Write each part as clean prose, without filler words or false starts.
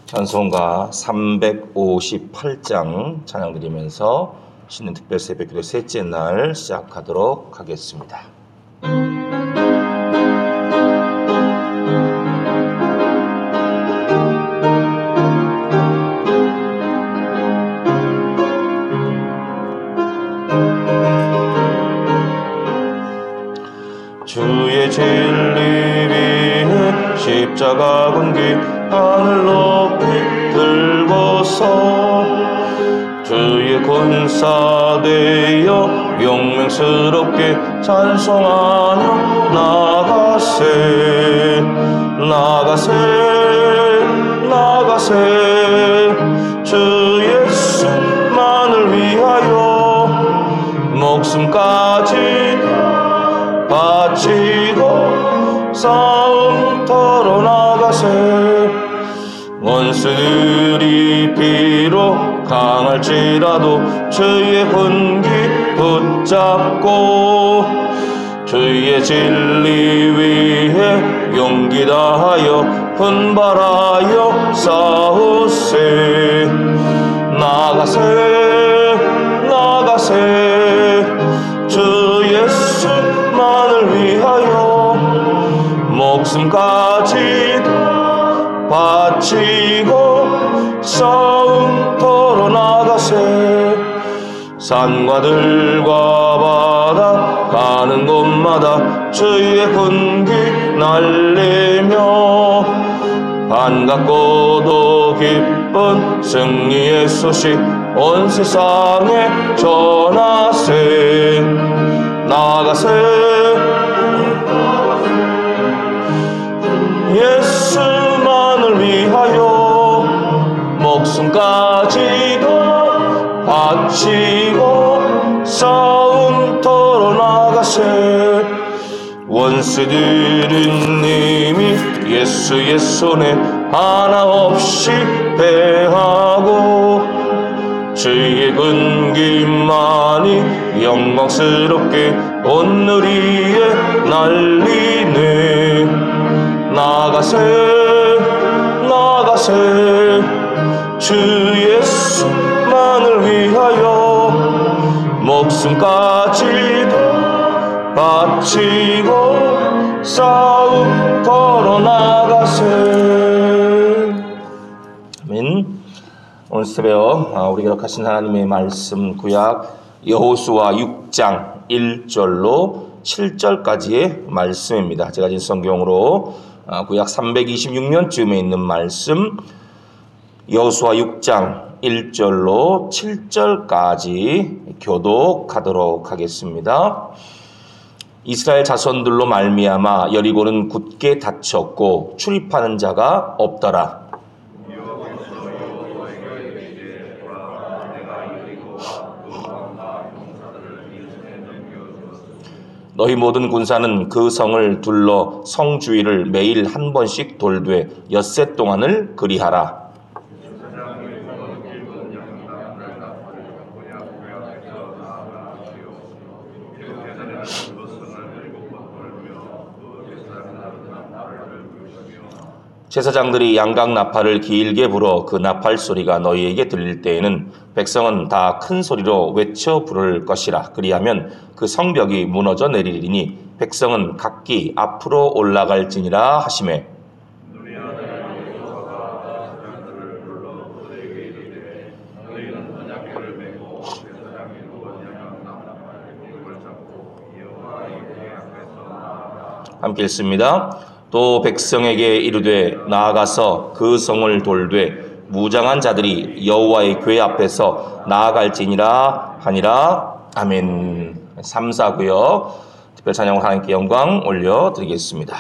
찬송가 358장 찬양 드리면서 신년 특별 새벽기도 셋째 날 시작하도록 하겠습니다. 주의 진리 위에 십자가 군기 하늘 높이 들고서 주의 군사되어 용맹스럽게 찬송하며 나가세 나가세 나가세 주 예수만을 위하여 목숨까지 바치고 싸움터로 나가세 원수들이 비록 강할지라도 주의 군기 붙잡고 주의 진리 위해 용기 다하여 분발하여 싸우세 나가세 나가세 주 예수만을 위하여 목숨까지 바치고 싸움터로 나가세 산과 들과 바다 가는 곳마다 주의 군기 날리며 반갑고도 기쁜 승리의 소식 온 세상에 전하세 나가세 예수만을 위하여 목숨까지도 바치고 싸움터로 나가세 원수들은 이미 예수의 손에 하나 없이 패하고 주의 군기만이 영광스럽게 온누리에 날리네 나가세 나가세 주 예수만을 위하여 목숨까지도 바치고 싸움터로 나가세 아멘. 오늘 새벽 우리 기록하신 하나님의 말씀 구약 여호수아 6장 1절로 7절까지의 말씀입니다. 제가 진 성경으로 구약 326년쯤에 있는 말씀 여호수아 6장 1절로 7절까지 교독하도록 하겠습니다. 이스라엘 자손들로 말미암아 여리고는 굳게 닫혔고 출입하는 자가 없더라. 너희 모든 군사는 그 성을 둘러 성 주위를 매일 한 번씩 돌되 엿새 동안을 그리하라. 제사장들이 양각 나팔을 길게 불어 그 나팔 소리가 너희에게 들릴 때에는 백성은 다 큰 소리로 외쳐 부를 것이라. 그리하면 그 성벽이 무너져 내리리니 백성은 각기 앞으로 올라갈지니라 하시매 함께 읽습니다. 또 백성에게 이르되 나아가서 그 성을 돌되 무장한 자들이 여호와의 궤 앞에서 나아갈지니라 하니라. 아멘. 3, 4구역 특별 찬양으로 하나님께 영광 올려드리겠습니다.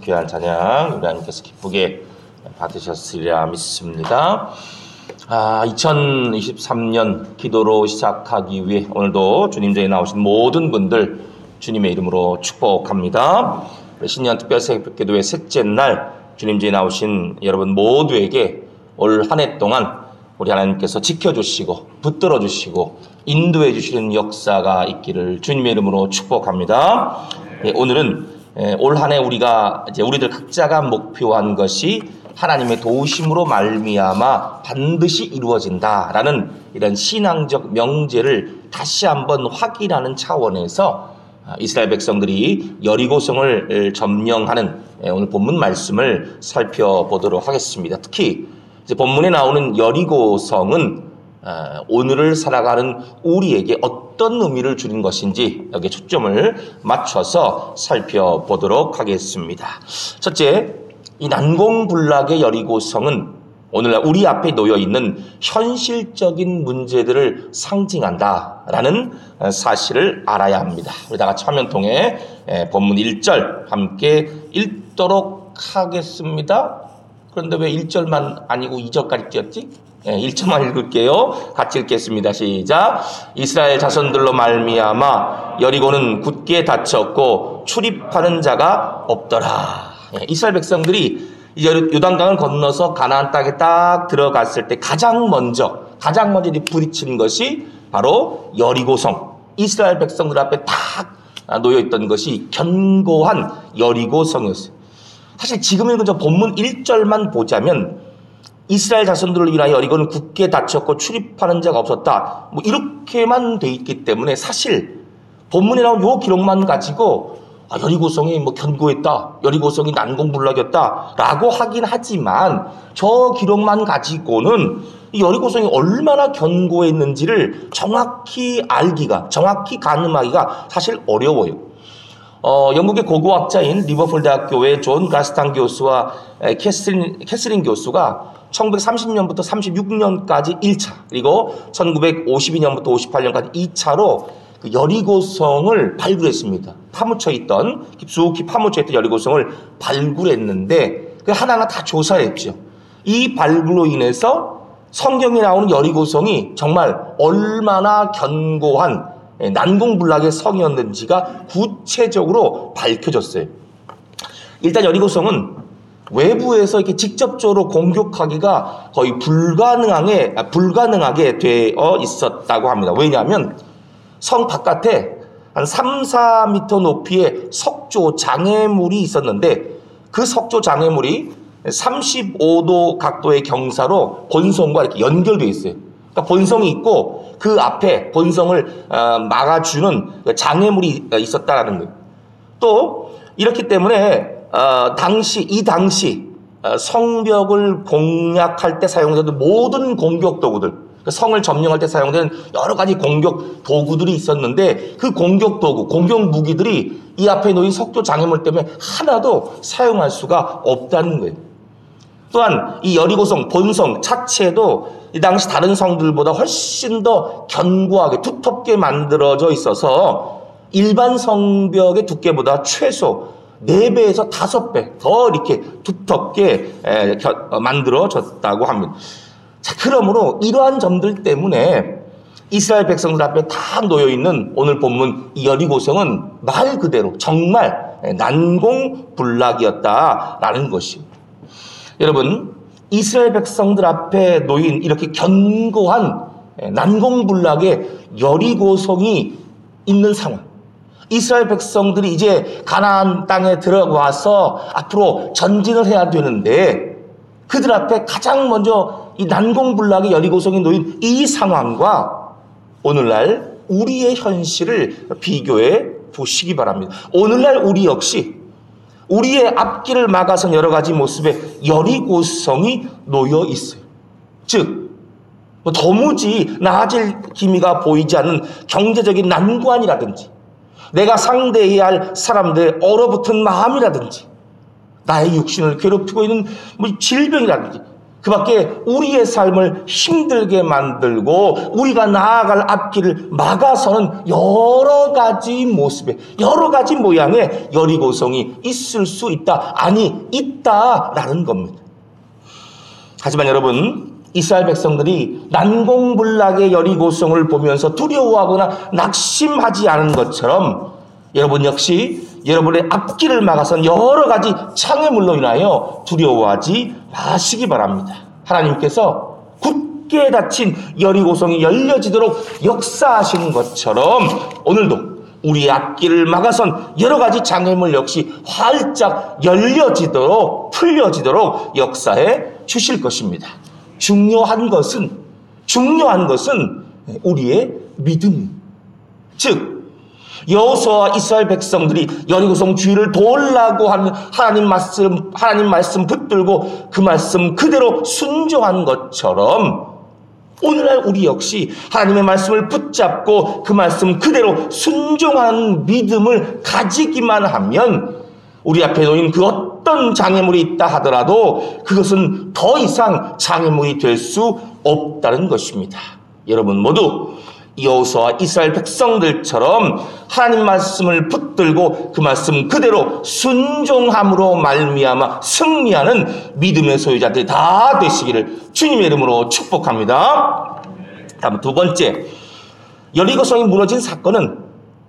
귀한 찬양 우리 하나님께서 기쁘게 받으셨으리라 믿습니다. 2023년 기도로 시작하기 위해 오늘도 주님 전에 나오신 모든 분들 주님의 이름으로 축복합니다. 신년 특별 새벽기도회 셋째 날 주님 전에 나오신 여러분 모두에게 올 한 해 동안 우리 하나님께서 지켜주시고 붙들어 주시고 인도해 주시는 역사가 있기를 주님의 이름으로 축복합니다. 오늘은 올 한 해 우리들 각자가 목표한 것이 하나님의 도우심으로 말미암아 반드시 이루어진다라는 이런 신앙적 명제를 다시 한번 확인하는 차원에서 이스라엘 백성들이 여리고성을 점령하는 오늘 본문 말씀을 살펴보도록 하겠습니다. 특히 이제 본문에 나오는 여리고성은 오늘을 살아가는 우리에게 어떤 의미를 주는 것인지 여기에 초점을 맞춰서 살펴보도록 하겠습니다. 첫째, 이 난공불락의 여리고성은 오늘날 우리 앞에 놓여있는 현실적인 문제들을 상징한다라는 사실을 알아야 합니다. 우리 다 같이 화면 통해 본문 1절 함께 읽도록 하겠습니다. 그런데 왜 1절만 아니고 2절까지 띄었지? 1절만 읽을게요. 같이 읽겠습니다. 시작. 이스라엘 자손들로 말미암아 여리고는 굳게 닫혔고 출입하는 자가 없더라. 이스라엘 백성들이 요단강을 건너서 가나안 땅에 딱 들어갔을 때 가장 먼저 부딪힌 것이 바로 여리고성. 이스라엘 백성들 앞에 딱 놓여있던 것이 견고한 여리고성이었어요. 사실 지금 읽은 저 본문 1절만 보자면 이스라엘 자손들을 위하여 여리고는 굳게 닫혔고 출입하는 자가 없었다. 이렇게만 돼 있기 때문에 사실 본문에 나온 요 기록만 가지고 여리고성이 견고했다, 여리고성이 난공불락이었다 라고 하긴 하지만 저 기록만 가지고는 이 여리고성이 얼마나 견고했는지를 정확히 가늠하기가 사실 어려워요. 영국의 고고학자인 리버풀 대학교의 존 가스탄 교수와 캐스린 교수가 1930년부터 36년까지 1차 그리고 1952년부터 58년까지 2차로 그 여리고성을 발굴했습니다. 깊숙이 파묻혀 있던 여리고성을 발굴했는데 그 하나하나 다 조사했죠. 이 발굴로 인해서 성경에 나오는 여리고성이 정말 얼마나 견고한 난공불락의 성이었는지가 구체적으로 밝혀졌어요. 일단 여리고성은 외부에서 이렇게 직접적으로 공격하기가 거의 불가능하게 되어 있었다고 합니다. 왜냐하면 성 바깥에 한 3, 4m 높이의 석조 장애물이 있었는데 그 석조 장애물이 35도 각도의 경사로 본성과 이렇게 연결되어 있어요. 그러니까 본성이 있고 그 앞에 본성을 막아주는 장애물이 있었다라는 거예요. 또 이렇기 때문에 이 당시 성벽을 공략할 때 사용되던 모든 공격 도구들, 성을 점령할 때 사용되는 여러 가지 공격 도구들이 있었는데 그 공격 도구, 공격 무기들이 이 앞에 놓인 석조 장애물 때문에 하나도 사용할 수가 없다는 거예요. 또한 이 여리고성 본성 자체도 이 당시 다른 성들보다 훨씬 더 견고하게 두텁게 만들어져 있어서 일반 성벽의 두께보다 최소 4배에서 5배 더 이렇게 두텁게 만들어졌다고 합니다. 자, 그러므로 이러한 점들 때문에 이스라엘 백성들 앞에 딱 놓여있는 오늘 본문 이 여리고성은 말 그대로 정말 난공불락이었다라는 것이에요. 여러분, 이스라엘 백성들 앞에 놓인 이렇게 견고한 난공불락의 여리고성이 있는 상황. 이스라엘 백성들이 이제 가나안 땅에 들어와서 앞으로 전진을 해야 되는데 그들 앞에 가장 먼저 이 난공불락의 여리고성이 놓인 이 상황과 오늘날 우리의 현실을 비교해 보시기 바랍니다. 오늘날 우리 역시 우리의 앞길을 막아선 여러 가지 모습의 여리고성이 놓여 있어요. 즉, 도무지 나아질 기미가 보이지 않는 경제적인 난관이라든지 내가 상대해야 할 사람들의 얼어붙은 마음이라든지 나의 육신을 괴롭히고 있는 질병이라든지 그 밖에 우리의 삶을 힘들게 만들고 우리가 나아갈 앞길을 막아서는 여러 가지 모습의, 여러 가지 모양의 여리고성이 있을 수 있다. 아니, 있다라는 겁니다. 하지만 여러분, 이스라엘 백성들이 난공불락의 여리고성을 보면서 두려워하거나 낙심하지 않은 것처럼 여러분 역시 여러분의 앞길을 막아선 여러 가지 장애물로 인하여 두려워하지 마시기 바랍니다. 하나님께서 굳게 닫힌 여리고성이 열려지도록 역사하시는 것처럼 오늘도 우리의 앞길을 막아선 여러 가지 장애물 역시 활짝 열려지도록, 풀려지도록 역사해 주실 것입니다. 중요한 것은 우리의 믿음. 즉 여호수아와 이스라엘 백성들이 여리고성 주위를 돌라고 하는 하나님 말씀 붙들고 그 말씀 그대로 순종한 것처럼 오늘날 우리 역시 하나님의 말씀을 붙잡고 그 말씀 그대로 순종하는 믿음을 가지기만 하면 우리 앞에 놓인 그 어떤 장애물이 있다 하더라도 그것은 더 이상 장애물이 될 수 없다는 것입니다. 여러분 모두 여호수아와 이스라엘 백성들처럼 하나님 말씀을 붙들고 그 말씀 그대로 순종함으로 말미암아 승리하는 믿음의 소유자들이 다 되시기를 주님의 이름으로 축복합니다. 다음 두 번째, 여리고성이 무너진 사건은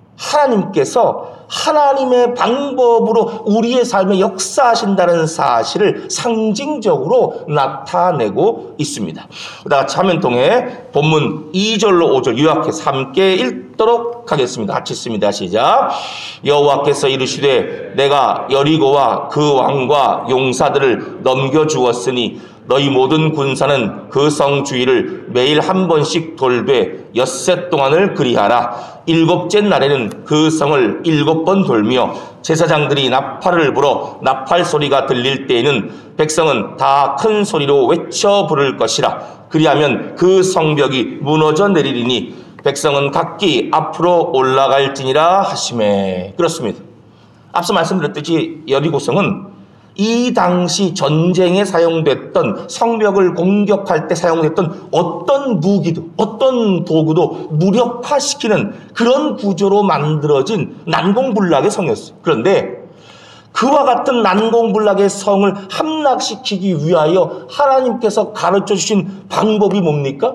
하나님께서 하나님의 방법으로 우리의 삶에 역사하신다는 사실을 상징적으로 나타내고 있습니다. 다 같이 화면 통해 본문 2절로 5절 요약해서 함께 읽도록 하겠습니다. 같이 읽습니다. 시작. 여호와께서 이르시되 내가 여리고와 그 왕과 용사들을 넘겨주었으니 너희 모든 군사는 그 성 주위를 매일 한 번씩 돌되 엿새 동안을 그리하라. 일곱째 날에는 그 성을 7번 돌며 제사장들이 나팔을 불어 나팔 소리가 들릴 때에는 백성은 다 큰 소리로 외쳐 부를 것이라. 그리하면 그 성벽이 무너져 내리리니 백성은 각기 앞으로 올라갈지니라 하시매. 그렇습니다. 앞서 말씀드렸듯이 여리고성은 이 당시 전쟁에 사용됐던 성벽을 공격할 때 사용됐던 어떤 무기도 어떤 도구도 무력화시키는 그런 구조로 만들어진 난공불락의 성이었어요. 그런데 그와 같은 난공불락의 성을 함락시키기 위하여 하나님께서 가르쳐 주신 방법이 뭡니까?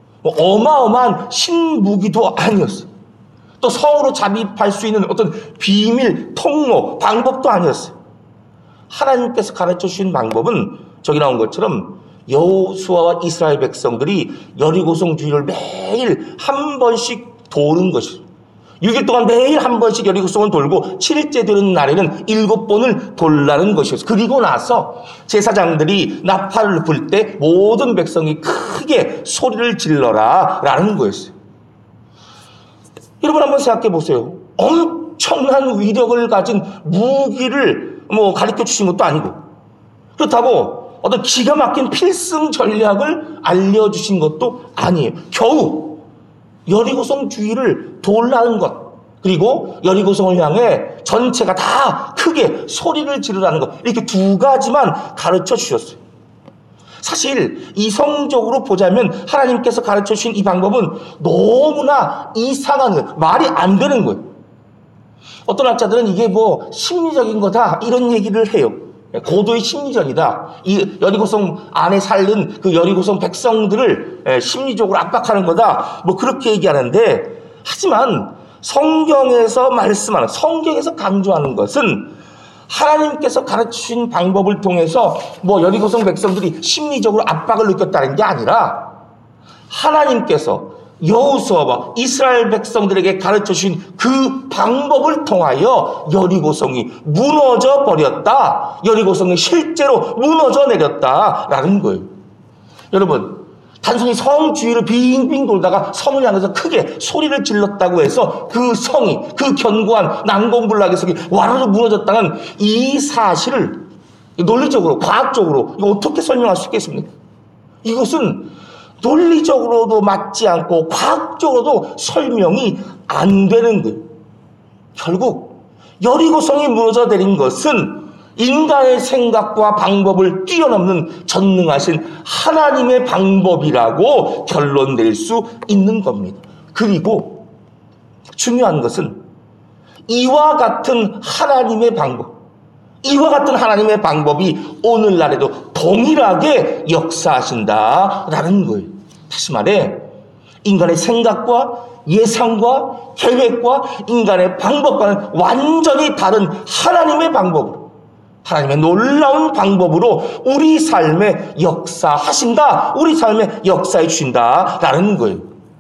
어마어마한 신무기도 아니었어요. 또 성으로 잠입할 수 있는 어떤 비밀 통로 방법도 아니었어요. 하나님께서 가르쳐 주신 방법은 저기 나온 것처럼 여호수아와 이스라엘 백성들이 여리고성 주위를 매일 한 번씩 도는 것이죠. 6일 동안 매일 한 번씩 여리고성을 돌고 7일째 되는 날에는 7번을 돌라는 것이었어요. 그리고 나서 제사장들이 나팔을 불 때 모든 백성이 크게 소리를 질러라 라는 거였어요. 여러분 한번 생각해 보세요. 엄청난 위력을 가진 무기를 가르쳐 주신 것도 아니고 그렇다고 어떤 기가 막힌 필승 전략을 알려주신 것도 아니에요. 겨우 여리고성 주위를 돌라는 것 그리고 여리고성을 향해 전체가 다 크게 소리를 지르라는 것 이렇게 두 가지만 가르쳐 주셨어요. 사실 이성적으로 보자면 하나님께서 가르쳐 주신 이 방법은 너무나 이상한 거예요. 말이 안 되는 거예요. 어떤 학자들은 이게 심리적인 거다 이런 얘기를 해요. 고도의 심리전이다. 이 여리고성 안에 살는 그 여리고성 백성들을 심리적으로 압박하는 거다. 그렇게 얘기하는데 하지만 성경에서 말씀하는 성경에서 강조하는 것은 하나님께서 가르치신 방법을 통해서 여리고성 백성들이 심리적으로 압박을 느꼈다는 게 아니라 하나님께서 여호수아와 이스라엘 백성들에게 가르쳐 주신 그 방법을 통하여 여리고성이 무너져 버렸다. 여리고성이 실제로 무너져 내렸다라는 거예요. 여러분, 단순히 성 주위를 빙빙 돌다가 성을 향해서 크게 소리를 질렀다고 해서 그 성이, 그 견고한 난공불락의 성이 와르르 무너졌다는 이 사실을 논리적으로, 과학적으로 이거 어떻게 설명할 수 있겠습니까? 이것은 논리적으로도 맞지 않고 과학적으로도 설명이 안 되는 거예요. 결국 여리고성이 무너져 내린 것은 인간의 생각과 방법을 뛰어넘는 전능하신 하나님의 방법이라고 결론 낼 수 있는 겁니다. 그리고 중요한 것은 이와 같은 하나님의 방법이 오늘날에도 동일하게 역사하신다라는 거예요. 다시 말해 인간의 생각과 예상과 계획과 인간의 방법과는 완전히 다른 하나님의 방법으로, 하나님의 놀라운 방법으로 우리 삶에 역사하신다, 우리 삶에 역사해 주신다라는 거예요.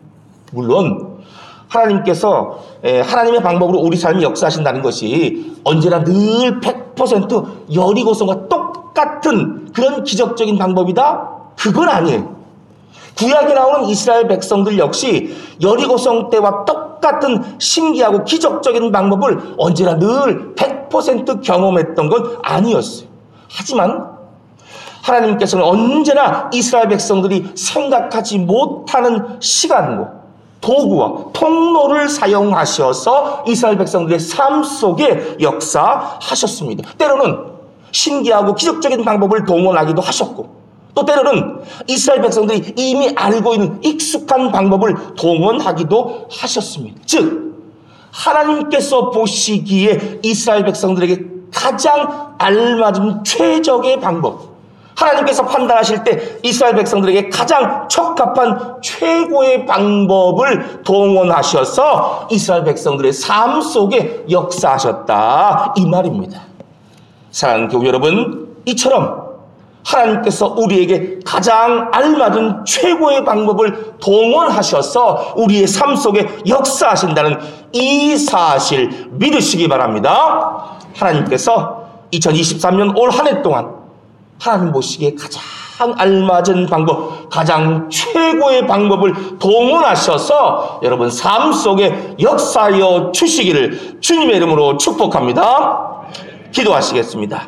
물론 하나님께서 하나님의 방법으로 우리 삶에 역사하신다는 것이 언제나 늘 100% 여리고성과 똑같은 그런 기적적인 방법이다? 그건 아니에요. 구약에 나오는 이스라엘 백성들 역시 여리고성 때와 똑같은 신기하고 기적적인 방법을 언제나 늘 100% 경험했던 건 아니었어요. 하지만 하나님께서는 언제나 이스라엘 백성들이 생각하지 못하는 시간과 도구와 통로를 사용하셔서 이스라엘 백성들의 삶 속에 역사하셨습니다. 때로는 신기하고 기적적인 방법을 동원하기도 하셨고, 또 때로는 이스라엘 백성들이 이미 알고 있는 익숙한 방법을 동원하기도 하셨습니다. 즉 하나님께서 보시기에 이스라엘 백성들에게 가장 알맞은 최적의 방법, 하나님께서 판단하실 때 이스라엘 백성들에게 가장 적합한 최고의 방법을 동원하셔서 이스라엘 백성들의 삶 속에 역사하셨다, 이 말입니다. 사랑하는 교우 여러분, 이처럼 하나님께서 우리에게 가장 알맞은 최고의 방법을 동원하셔서 우리의 삶 속에 역사하신다는 이 사실 믿으시기 바랍니다. 하나님께서 2023년 올 한 해 동안 하나님 보시기에 가장 알맞은 방법, 가장 최고의 방법을 동원하셔서 여러분 삶 속에 역사하여 주시기를 주님의 이름으로 축복합니다. 기도하시겠습니다.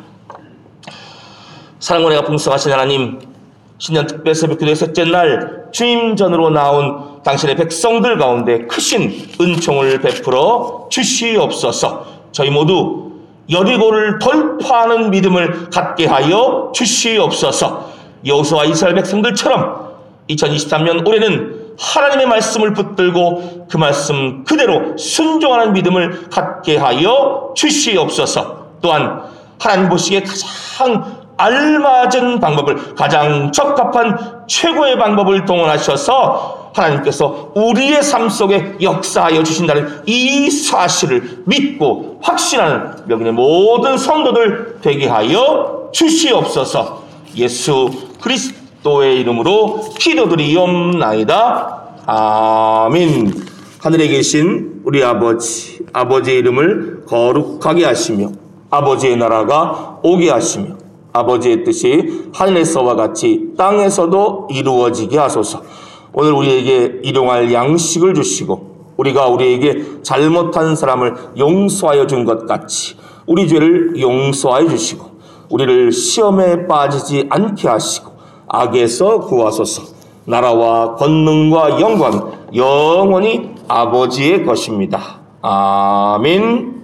사랑과 은혜가 풍성하신 하나님, 신년 특별 새벽기도의 셋째 날 주님 전으로 나온 당신의 백성들 가운데 크신 은총을 베풀어 주시옵소서. 저희 모두 여리고를 돌파하는 믿음을 갖게 하여 주시옵소서. 여호수아 이스라엘 백성들처럼 2023년 올해는 하나님의 말씀을 붙들고 그 말씀 그대로 순종하는 믿음을 갖게 하여 주시옵소서. 또한 하나님 보시기에 가장 알맞은 방법을, 가장 적합한 최고의 방법을 동원하셔서 하나님께서 우리의 삶 속에 역사하여 주신다는 이 사실을 믿고 확신하는 여기는 모든 성도들 되게 하여 주시옵소서. 예수 그리스도의 이름으로 기도드리옵나이다. 아멘. 하늘에 계신 우리 아버지의 이름을 거룩하게 하시며 아버지의 나라가 오게 하시며 아버지의 뜻이 하늘에서와 같이 땅에서도 이루어지게 하소서. 오늘 우리에게 일용할 양식을 주시고 우리가 우리에게 잘못한 사람을 용서하여 준 것 같이 우리 죄를 용서하여 주시고 우리를 시험에 빠지지 않게 하시고 악에서 구하소서. 나라와 권능과 영광 영원히 아버지의 것입니다. 아멘.